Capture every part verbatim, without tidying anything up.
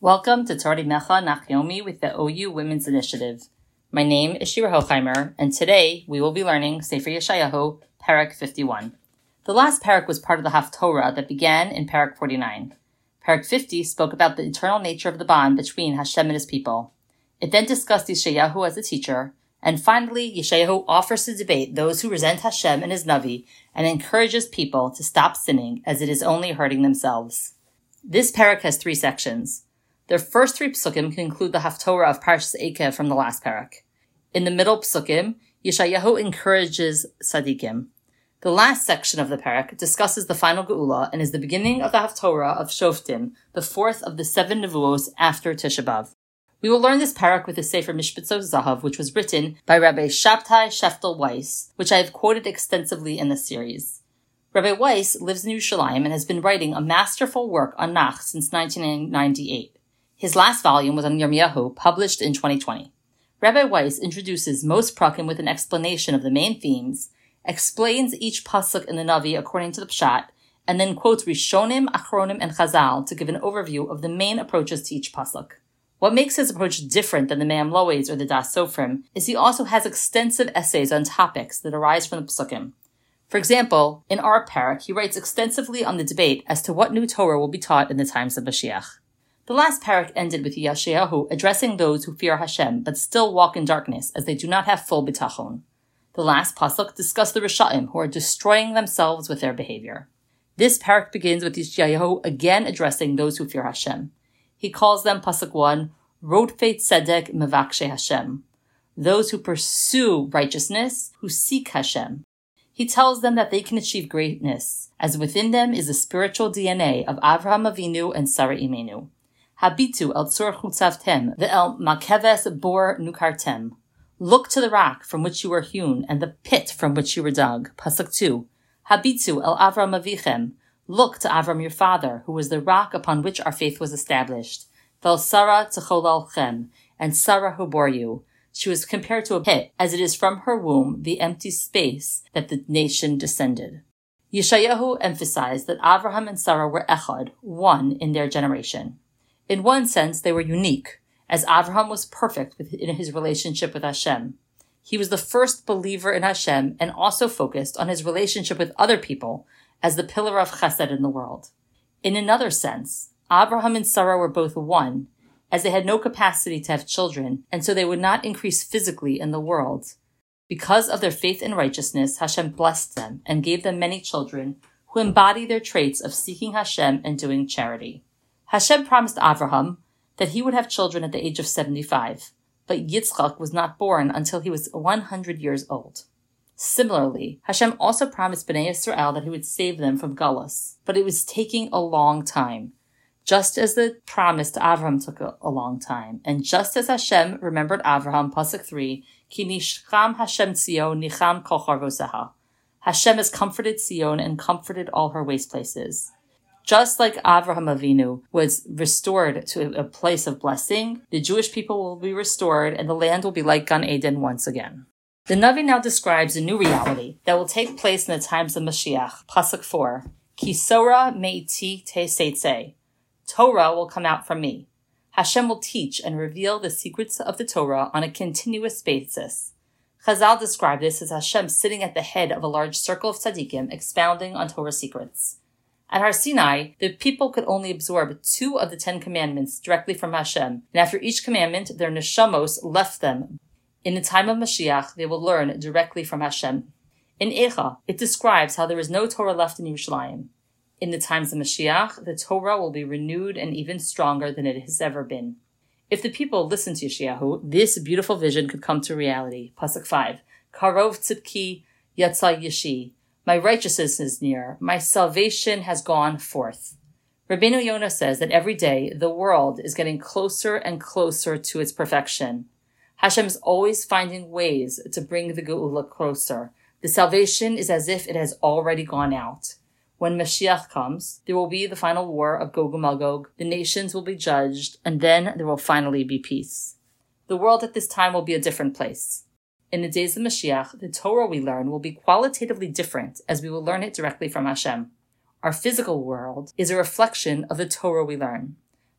Welcome to Torah Mecha Nachyomi with the O U Women's Initiative. My name is Shira Hochheimer, and today we will be learning Sefer Yeshayahu, Parak fifty-one. The last parak was part of the Haftorah that began in Parak forty-nine. Parak fifty spoke about the eternal nature of the bond between Hashem and his people. It then discussed Yeshayahu as a teacher, and finally Yeshayahu offers to debate those who resent Hashem and his Navi and encourages people to stop sinning as it is only hurting themselves. This parak has three sections. Their first three psukim conclude the Haftorah of Parshas Eikev from the last parak. In the middle psukim, Yeshayahu encourages tzaddikim. The last section of the parak discusses the final Geula and is the beginning of the Haftorah of Shoftim, the fourth of the seven Nevuos after Tisha B'Av. We will learn this parak with the Sefer Mishpatzot Zahav, which was written by Rabbi Shabtai Sheftel Weiss, which I have quoted extensively in this series. Rabbi Weiss lives in Yerushalayim and has been writing a masterful work on Nach since nineteen ninety-eight. His last volume was on Yirmiyahu, published in twenty twenty. Rabbi Weiss introduces most prakim with an explanation of the main themes, explains each pasuk in the Navi according to the Pshat, and then quotes Rishonim, Achronim, and Chazal to give an overview of the main approaches to each pasuk. What makes his approach different than the Me'am Lo'ez or the Das Sofrim is he also has extensive essays on topics that arise from the psukim. For example, in our parak, he writes extensively on the debate as to what new Torah will be taught in the times of Mashiach. The last parak ended with Yeshayahu addressing those who fear Hashem but still walk in darkness as they do not have full bitachon. The last pasuk discussed the Risha'im who are destroying themselves with their behavior. This parak begins with Yeshayahu again addressing those who fear Hashem. He calls them, pasuk one, Rodfei Tzedek Mevakshe Hashem, those who pursue righteousness, who seek Hashem. He tells them that they can achieve greatness, as within them is the spiritual D N A of Avraham Avinu and Sarah Imenu. Habitu el tzur chutzavtem ve'el makeves bor nukartem. Look to the rock from which you were hewn and the pit from which you were dug. Pasuk two. Habitu el Avram avichem. Look to Avram your father, who was the rock upon which our faith was established. Vel Sarah tcholalchem, and Sarah who bore you. She was compared to a pit, as it is from her womb, the empty space, that the nation descended. Yeshayahu emphasized that Avraham and Sarah were echad, one in their generation. In one sense, they were unique, as Avraham was perfect in his relationship with Hashem. He was the first believer in Hashem and also focused on his relationship with other people as the pillar of chesed in the world. In another sense, Avraham and Sarah were both one, as they had no capacity to have children, and so they would not increase physically in the world. Because of their faith and righteousness, Hashem blessed them and gave them many children who embody their traits of seeking Hashem and doing charity. Hashem promised Avraham that he would have children at the age of seventy-five, but Yitzchak was not born until he was one hundred years old. Similarly, Hashem also promised Bnei Yisrael that he would save them from Galus, but it was taking a long time, just as the promise to Avraham took a, a long time, and just as Hashem remembered Avraham, pasuk three, Ki nishcham Hashem Tzion nicham kol charvoseha. Hashem has comforted Tzion and comforted all her waste places. Just like Avraham Avinu was restored to a place of blessing, the Jewish people will be restored and the land will be like Gan Eden once again. The Navi now describes a new reality that will take place in the times of Mashiach. Pasuk four. Ki Sora me'iti te seitze. Torah will come out from me. Hashem will teach and reveal the secrets of the Torah on a continuous basis. Chazal described this as Hashem sitting at the head of a large circle of tzaddikim expounding on Torah secrets. At Har Sinai, the people could only absorb two of the Ten Commandments directly from Hashem, and after each commandment, their neshamos left them. In the time of Mashiach, they will learn directly from Hashem. In Eicha, it describes how there is no Torah left in Yerushalayim. In the times of Mashiach, the Torah will be renewed and even stronger than it has ever been. If the people listen to Yeshayahu, this beautiful vision could come to reality. Pasuk five. Karov tzidki yatsa yeshi. My righteousness is near. My salvation has gone forth. Rabbeinu Yonah says that every day the world is getting closer and closer to its perfection. Hashem is always finding ways to bring the Geula closer. The salvation is as if it has already gone out. When Mashiach comes, there will be the final war of Gog and Magog. The nations will be judged, and then there will finally be peace. The world at this time will be a different place. In the days of Mashiach, the Torah we learn will be qualitatively different as we will learn it directly from Hashem. Our physical world is a reflection of the Torah we learn.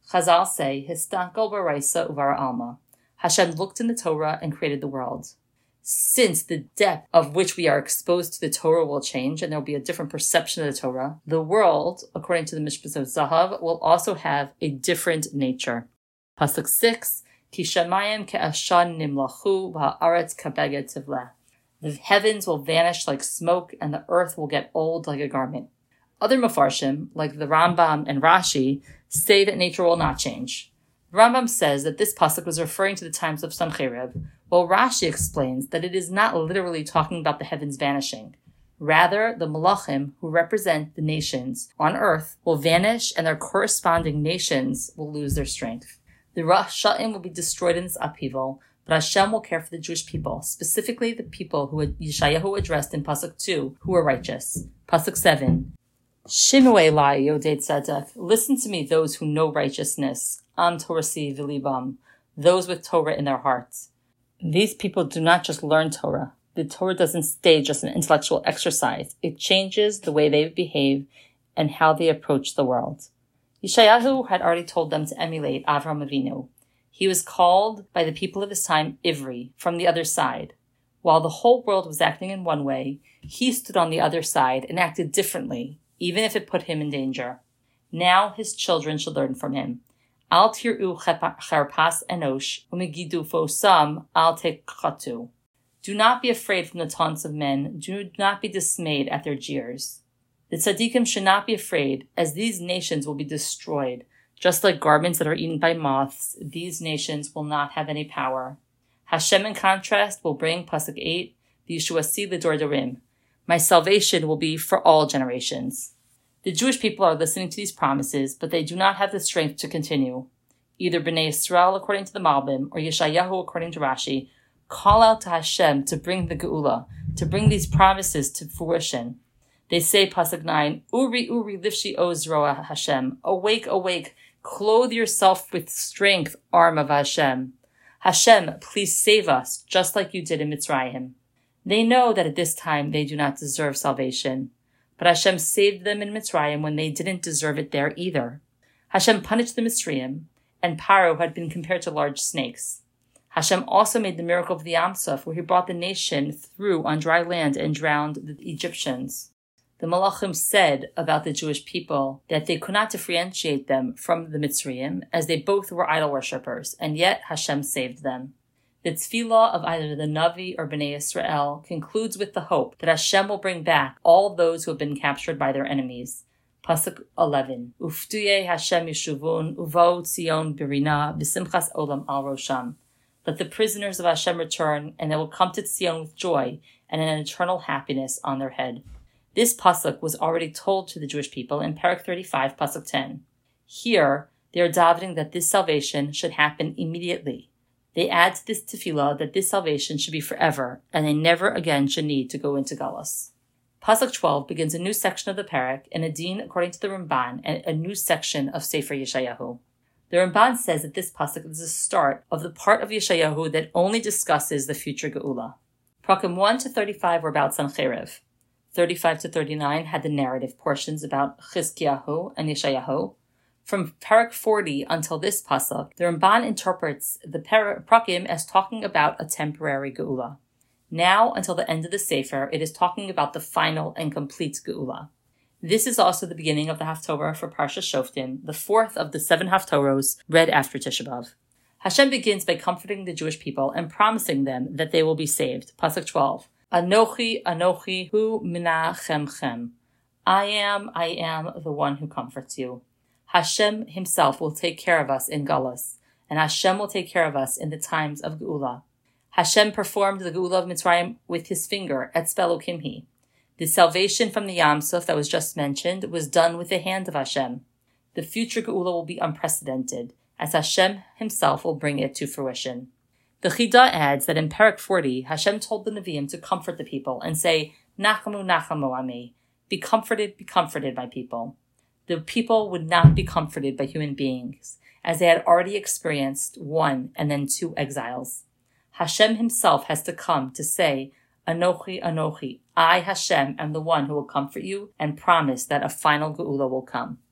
Chazal say, Histankel baraisa uvara alma. Hashem looked in the Torah and created the world. Since the depth of which we are exposed to the Torah will change, and there will be a different perception of the Torah, the world, according to the Mishpat Zahav, will also have a different nature. Pasuk six, Ki shamayim ke'ashan nimlachu v'ha'aretz kabeged tivleh. The heavens will vanish like smoke, and the earth will get old like a garment. Other Mefarshim, like the Rambam and Rashi, say that nature will not change. The Rambam says that this pasuk was referring to the times of Sancherib, while Rashi explains that it is not literally talking about the heavens vanishing. Rather, the Malachim, who represent the nations on earth, will vanish, and their corresponding nations will lose their strength. The Rasha'im will be destroyed in this upheaval, but Hashem will care for the Jewish people, specifically the people who Yeshayahu addressed in Pasuk two, who are righteous. Pasuk seven. Shimei lai yodei tzedek. Listen to me, those who know righteousness. Am torasi v'libam. Those with Torah in their hearts. These people do not just learn Torah. The Torah doesn't stay just an intellectual exercise. It changes the way they behave and how they approach the world. Yeshayahu had already told them to emulate Avraham Avinu. He was called by the people of his time Ivri, from the other side. While the whole world was acting in one way, he stood on the other side and acted differently, even if it put him in danger. Now his children should learn from him. Al tir'u charpas enosh, umegidu fosam al tekhatu. Do not be afraid from the taunts of men. Do not be dismayed at their jeers. The tzaddikim should not be afraid, as these nations will be destroyed. Just like garments that are eaten by moths, these nations will not have any power. Hashem, in contrast, will bring, Pasuk eight, V'yishuasi l'dor dorim. My salvation will be for all generations. The Jewish people are listening to these promises, but they do not have the strength to continue. Either Bnei Yisrael, according to the Malbim, or Yeshayahu, according to Rashi, call out to Hashem to bring the Geula, to bring these promises to fruition. They say, Pasuk nine, Uri, Uri, lifshi ozroa Hashem. Awake, awake, clothe yourself with strength, arm of Hashem. Hashem, please save us, just like you did in Mitzrayim. They know that at this time they do not deserve salvation. But Hashem saved them in Mitzrayim when they didn't deserve it there either. Hashem punished the Mitzrayim, and Paro had been compared to large snakes. Hashem also made the miracle of the Yam Suf, where he brought the nation through on dry land and drowned the Egyptians. The Malachim said about the Jewish people that they could not differentiate them from the Mitzrayim, as they both were idol worshippers, and yet Hashem saved them. The tefillah of either the Navi or Bnei Yisrael concludes with the hope that Hashem will bring back all those who have been captured by their enemies. Pasuk eleven. Uftuye Hashem yeshuvun uvau tzion birina v'simchas olam al rosham. Let the prisoners of Hashem return, and they will come to Tzion with joy and an eternal happiness on their head. This pasuk was already told to the Jewish people in Perek thirty-five, pasuk ten. Here, they are davening that this salvation should happen immediately. They add to this tefillah that this salvation should be forever, and they never again should need to go into Galus. Pasuk twelve begins a new section of the Perek, and a din according to the Ramban, and a new section of Sefer Yeshayahu. The Ramban says that this pasuk is the start of the part of Yeshayahu that only discusses the future Geula. Prakim one to thirty-five were about Sancherib. thirty-five to thirty-nine had the narrative portions about Chizkiyahu and Yeshayahu. From Perek forty until this pasuk, the Ramban interprets the Prakim as talking about a temporary Geula. Now, until the end of the Sefer, it is talking about the final and complete Geula. This is also the beginning of the Haftorah for Parsha Shoftim, the fourth of the seven Haftorahs read after Tisha B'Av. Hashem begins by comforting the Jewish people and promising them that they will be saved. Pasuk twelve. Anochi, Anochi, hu menachemchem. I am, I am the one who comforts you. Hashem himself will take care of us in Galus, and Hashem will take care of us in the times of Geula. Hashem performed the Geula of Mitzrayim with his finger at Spelo Kimhi. The salvation from the Yam Suf that was just mentioned was done with the hand of Hashem. The future Geula will be unprecedented, as Hashem himself will bring it to fruition. The Chidah adds that in Perek forty, Hashem told the Nevi'im to comfort the people and say, Nachamu, Nachamu Ami. Be comforted, be comforted, my people. The people would not be comforted by human beings, as they had already experienced one and then two exiles. Hashem himself has to come to say, Anochi, Anochi, I, Hashem, am the one who will comfort you and promise that a final Geula will come.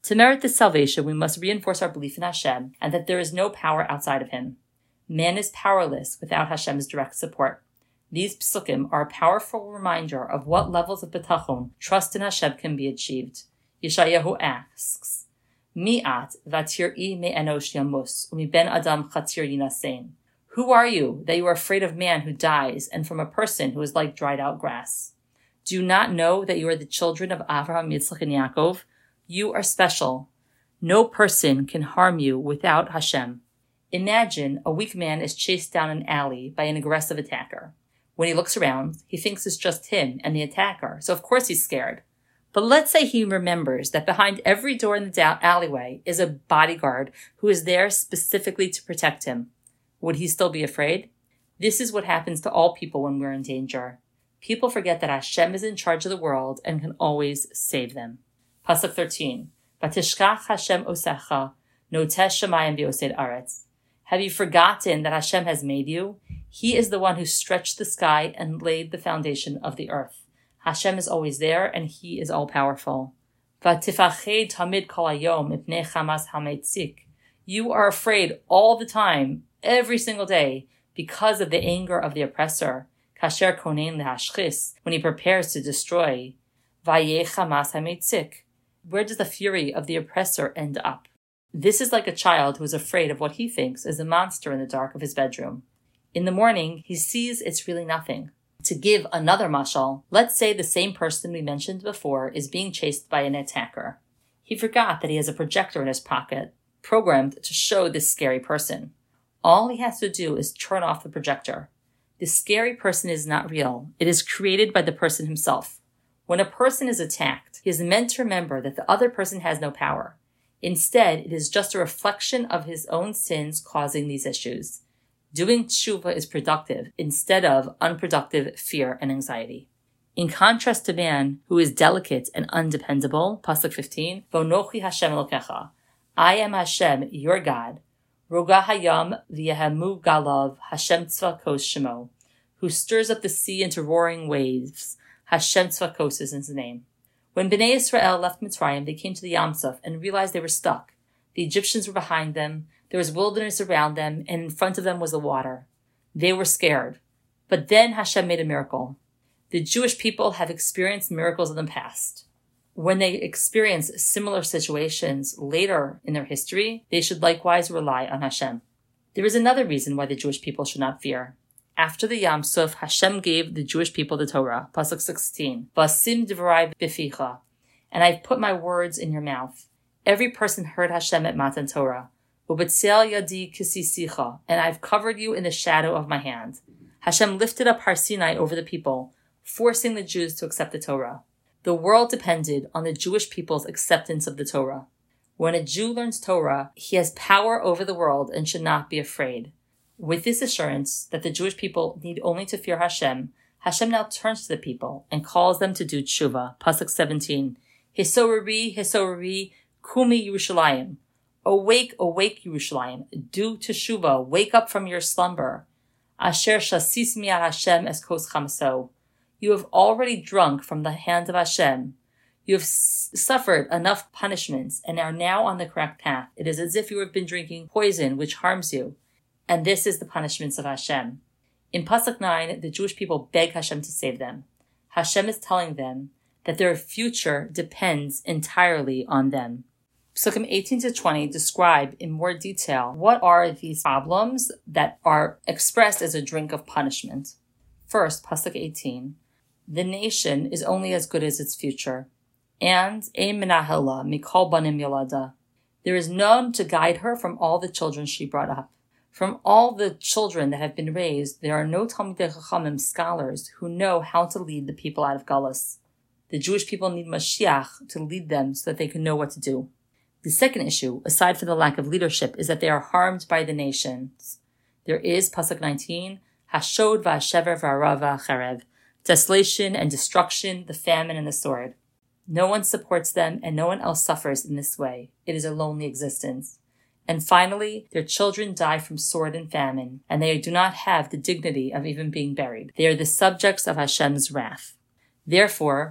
To merit this salvation, we must reinforce our belief in Hashem and that there is no power outside of him. Man is powerless without Hashem's direct support. These psukim are a powerful reminder of what levels of betachon, trust in Hashem, can be achieved. Yeshayahu asks, Mi'at vatir'i me'enosh yamus, umi ben adam chatir yinasein. Who are you that you are afraid of man who dies and from a person who is like dried out grass? Do you not know that you are the children of Avraham, Yitzchak, and Yaakov? You are special. No person can harm you without Hashem. Imagine a weak man is chased down an alley by an aggressive attacker. When he looks around, he thinks it's just him and the attacker, so of course he's scared. But let's say he remembers that behind every door in the alleyway is a bodyguard who is there specifically to protect him. Would he still be afraid? This is what happens to all people when we're in danger. People forget that Hashem is in charge of the world and can always save them. Pasuk thirteen. Vatishkach Hashem osecha, notesh shamayim v'osed aretz. Have you forgotten that Hashem has made you? He is the one who stretched the sky and laid the foundation of the earth. Hashem is always there, and He is all-powerful. Vatifached tamid kol hayom mipnei chamas hametzik. You are afraid all the time, every single day, because of the anger of the oppressor. Kasher konen lehashchis, when he prepares to destroy. Vayeh chamas hametzik. Where does the fury of the oppressor end up? This is like a child who is afraid of what he thinks is a monster in the dark of his bedroom. In the morning, he sees it's really nothing. To give another mashal, let's say the same person we mentioned before is being chased by an attacker. He forgot that he has a projector in his pocket, programmed to show this scary person. All he has to do is turn off the projector. The scary person is not real. It is created by the person himself. When a person is attacked, he is meant to remember that the other person has no power. Instead, it is just a reflection of his own sins causing these issues. Doing tshuva is productive instead of unproductive fear and anxiety. In contrast to man, who is delicate and undependable, Pasuk fifteen, Vonochi Hashem Elokecha, I am Hashem, your God, Roga Hayam v'yehemu galav Hashem tzvakos shemo, who stirs up the sea into roaring waves. Hashem tzvakos is his name. When Bnei Israel left Mitzrayim, they came to the Yam Suf and realized they were stuck. The Egyptians were behind them, there was wilderness around them, and in front of them was the water. They were scared. But then Hashem made a miracle. The Jewish people have experienced miracles in the past. When they experience similar situations later in their history, they should likewise rely on Hashem. There is another reason why the Jewish people should not fear. After the Yam Suf, Hashem gave the Jewish people the Torah, Pasuk sixteen, Vasim dvarai b'ficha, and I've put my words in your mouth. Every person heard Hashem at Matan Torah, Ubetzel yadi kisisicha, and I've covered you in the shadow of my hand. Hashem lifted up Har Sinai over the people, forcing the Jews to accept the Torah. The world depended on the Jewish people's acceptance of the Torah. When a Jew learns Torah, he has power over the world and should not be afraid. With this assurance that the Jewish people need only to fear Hashem, Hashem now turns to the people and calls them to do tshuva. Pasuk seventeen. Hisorari, Hisorari, Kumi Yerushalayim. Awake, awake, Yerushalayim. Do teshuva. Wake up from your slumber. Asher shasis mi'at Hashem es kos chamso. You have already drunk from the hand of Hashem. You have s- suffered enough punishments and are now on the correct path. It is as if you have been drinking poison which harms you. And this is the punishments of Hashem. In Pasuk nine, the Jewish people beg Hashem to save them. Hashem is telling them that their future depends entirely on them. Psukim eighteen to twenty describe in more detail what are these problems that are expressed as a drink of punishment. First, Pasuk eighteen, the nation is only as good as its future. And Ein menahela mikol banim yolada. There is none to guide her from all the children she brought up. From all the children that have been raised, there are no Talmidei Chachamim scholars who know how to lead the people out of Galus. The Jewish people need Mashiach to lead them so that they can know what to do. The second issue, aside from the lack of leadership, is that they are harmed by the nations. There is, Pasuk nineteen, Hashod v'ashever v'arav v'acharev, desolation and destruction, the famine and the sword. No one supports them and no one else suffers in this way. It is a lonely existence. And finally, their children die from sword and famine, and they do not have the dignity of even being buried. They are the subjects of Hashem's wrath. Therefore,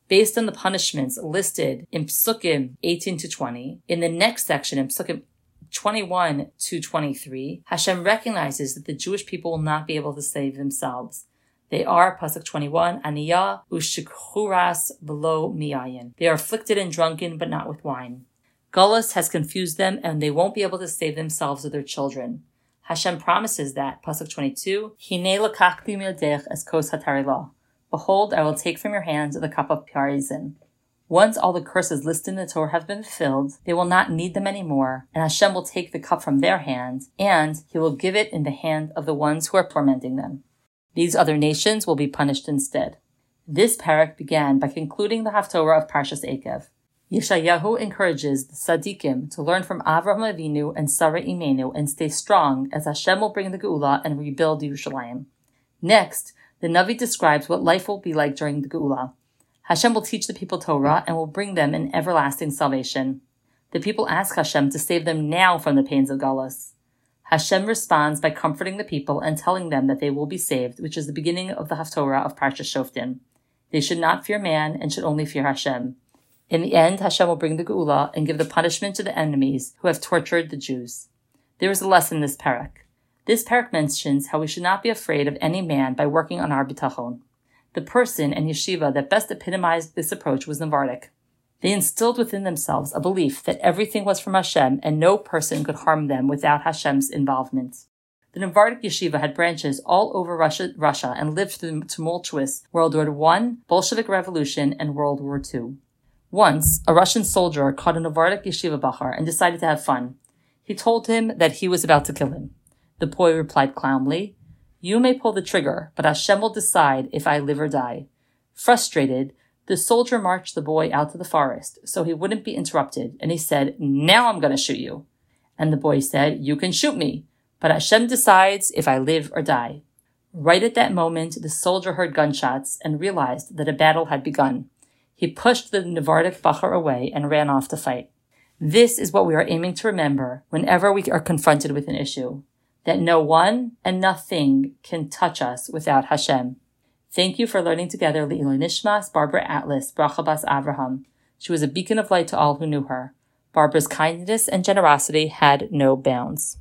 based on the punishments listed in Psukim eighteen to twenty. In the next section, in Psukim twenty-one to twenty-three, Hashem recognizes that the Jewish people will not be able to save themselves. They are, Pasuk twenty-one, Aniyah ushikhuras below miyayin. They are afflicted and drunken, but not with wine. Gullus has confused them, and they won't be able to save themselves or their children. Hashem promises that, Pasuk twenty-two, Hinei lakachti mi'odech es kos hatarilah. Behold, I will take from your hands the cup of Parizim. Once all the curses listed in the Torah have been fulfilled, they will not need them anymore, and Hashem will take the cup from their hands, and He will give it in the hand of the ones who are tormenting them. These other nations will be punished instead. This parak began by concluding the Haftorah of Parshas Ekev. Yeshayahu encourages the Tzaddikim to learn from Avraham Avinu and Sarah Imenu and stay strong as Hashem will bring the Geula and rebuild Yerushalayim. Next, the Navi describes what life will be like during the Geula. Hashem will teach the people Torah and will bring them an everlasting salvation. The people ask Hashem to save them now from the pains of Galus. Hashem responds by comforting the people and telling them that they will be saved, which is the beginning of the Haftorah of Parshas Shoftim. They should not fear man and should only fear Hashem. In the end, Hashem will bring the Geula and give the punishment to the enemies who have tortured the Jews. There is a lesson in this parak. This parak mentions how we should not be afraid of any man by working on our bitachon. The person and yeshiva that best epitomized this approach was Navardik. They instilled within themselves a belief that everything was from Hashem and no person could harm them without Hashem's involvement. The Navardik yeshiva had branches all over Russia, Russia and lived through the tumultuous World War One, Bolshevik Revolution, and World War Two. Once, a Russian soldier caught a Navardik yeshiva bachar and decided to have fun. He told him that he was about to kill him. The boy replied calmly, "You may pull the trigger, but Hashem will decide if I live or die." Frustrated, the soldier marched the boy out to the forest so he wouldn't be interrupted, and he said, "Now I'm going to shoot you." And the boy said, "You can shoot me, but Hashem decides if I live or die." Right at that moment, the soldier heard gunshots and realized that a battle had begun. He pushed the Navardik bachar away and ran off to fight. This is what we are aiming to remember whenever we are confronted with an issue, that no one and nothing can touch us without Hashem. Thank you for learning together Le'ilui Nishmas Barbara Atlas, Bracha Bas Avraham. She was a beacon of light to all who knew her. Barbara's kindness and generosity had no bounds.